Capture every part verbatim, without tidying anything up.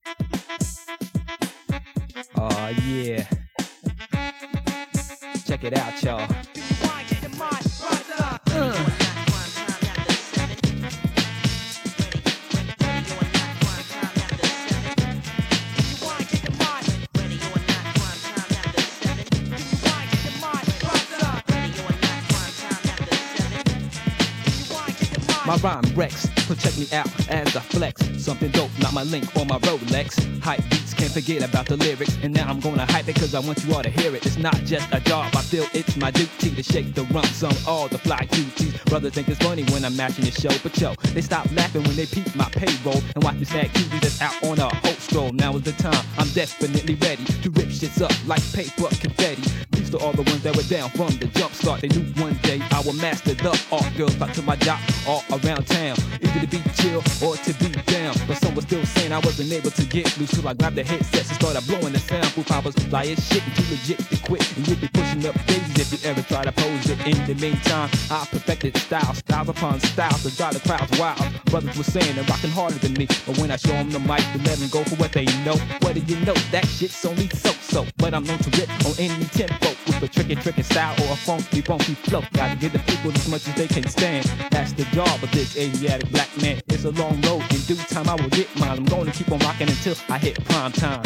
Oh yeah. Check it out, y'all. Uh. My rhyme wrecks, so check me out as I flex. Something dope, not my link or my Rolex. Hype beats, can't forget about the lyrics. And now I'm gonna hype it cause I want you all to hear it. It's not just a job, I feel it's my duty to shake the rumps on all the fly cuties. Brothers think it's funny when I'm matching the show, but yo, they stop laughing when they peep my payroll and watch me snag cuties that's out on a whole stroll. Now is the time, I'm definitely ready to rip shits up like paper confetti. Peace to all the ones that were down from the jump start. They knew one day I would master the art. Girls back to my job all around town, either to be chill or to be down. But some was still saying I wasn't able to get loose till I grabbed the headsets and started blowing the sound. Proof I was fly as shit and too legit to quit. And you'll be pushing up daisies if you ever try to pose it. In the meantime, I perfected style, styles upon styles to drive the crowds wild. Brothers were saying they're rocking harder than me, but when I show them the mic, they let them go for what they know. What do you know? That shit's only so-so, but I'm known to rip on any tempo with a tricky, tricky style or a funky, funky flow. Gotta give the people as much as they can stand. That's the job of this Asiatic black man. It's a long road. In due time, I will get mine. I'm going to keep on rocking until I hit prime time.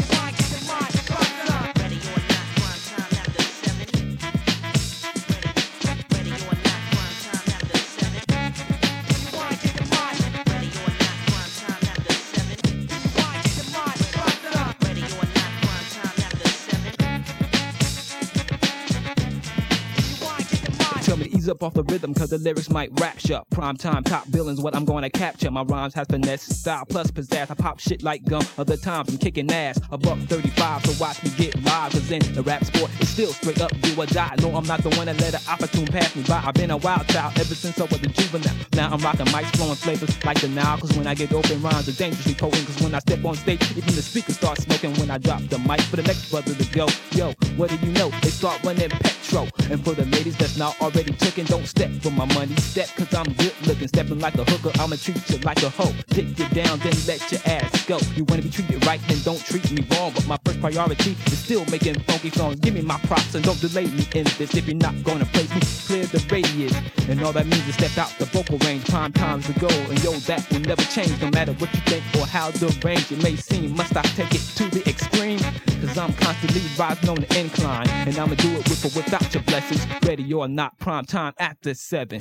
Tell me to ease up off the rhythm cause the lyrics might rapture. Prime time top billing's what I'm gonna capture. My rhymes has finesse, style plus pizzazz. I pop shit like gum. Other times I'm kicking ass. A buck thirty-five, so watch me get live. Cause in the rap sport, it's still straight up do or die. No, I'm not the one that let an opportune pass me by. I've been a wild child ever since I was a juvenile. Now I'm rocking mics, flowing flavors like the Nile. Cause when I get open, rhymes are dangerously potent. Cause when I step on stage, even the speakers start smoking. When I drop the mic for the next brother to go, yo, what do you know? They start running petrol. And for the ladies that's not already taken, don't step for my money. Step cause I'm good looking. Stepping like a hooker, I'ma treat you like a hoe. Dig you down, then let your ass go. You wanna be treated right, then don't treat me wrong. But my first priority is still making funky songs. Give me my props and don't delay me in this. If you're not gonna place me, clear the radius. And all that means is step out the vocal range. Prime time's the goal, and yo, that will never change. No matter what you think or how the range it may seem. Must I take it to the extreme? Cause I'm constantly rising on the incline. And I'ma do it with or without your blessings. Ready or not, prime time after seven.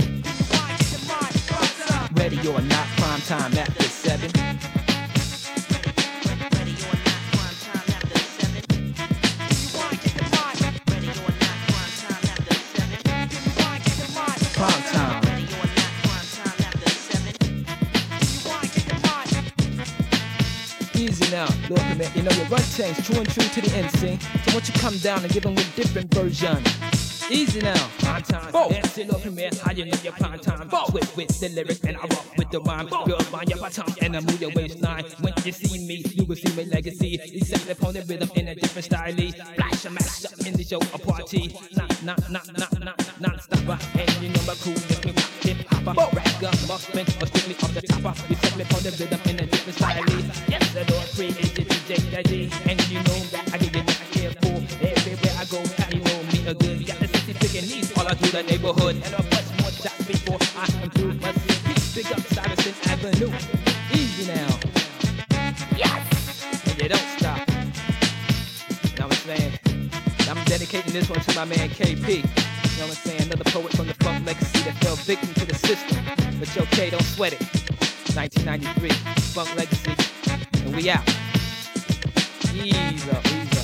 Ready or not, prime time after seven. Prime time. Easy now, Lord permit. You know your run change, true and true to the end scene. So won't you come down and give them a different version? Easy now, prime time. Oh, that's it, Lord permit. How you know your prime time? With with the lyrics and I rock with the rhyme. Girls mind your bottom and I move your waistline. When you see me, you will see my legacy. You set upon the rhythm in a different style. Flash and mash up in the show, a party. Not, not, not, not, not, not stopper. And you know my crew, make me rock hip hopper. Ragga, muffin, or strictly off the topper. You set upon the rhythm in a different style. Yes, the Lord created D J Daddy. And you know that I give you what I care for. Everywhere I go, how you know me a good. Got the city picking these all through the neighborhood. And I'll bust more shots before I am through. Must see big up Stuyvesant Avenue. Easy now. Yes! And you don't stop. You know what I'm saying? I'm dedicating this one to my man K P. You know what I'm saying? Another poet from the funk legacy that fell victim to the system. But yo, K, don't sweat it. nineteen ninety-three, Funk Legacy. And we out. Ease up, ease up.